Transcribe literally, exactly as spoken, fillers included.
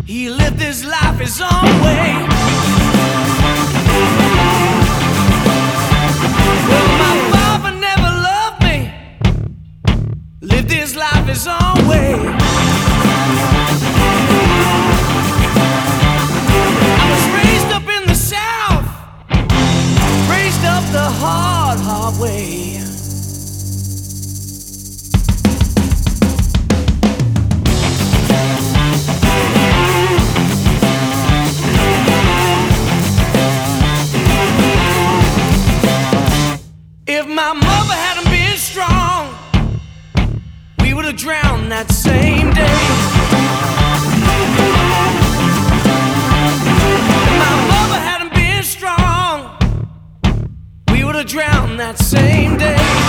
He lived his life his own way. Well, my father never loved me, lived his life his own way. I was raised up in the South, raised up the hard, hard way. If my mother hadn't been strong, we would have drowned that same day. If my mother hadn't been strong, we would have drowned that same day.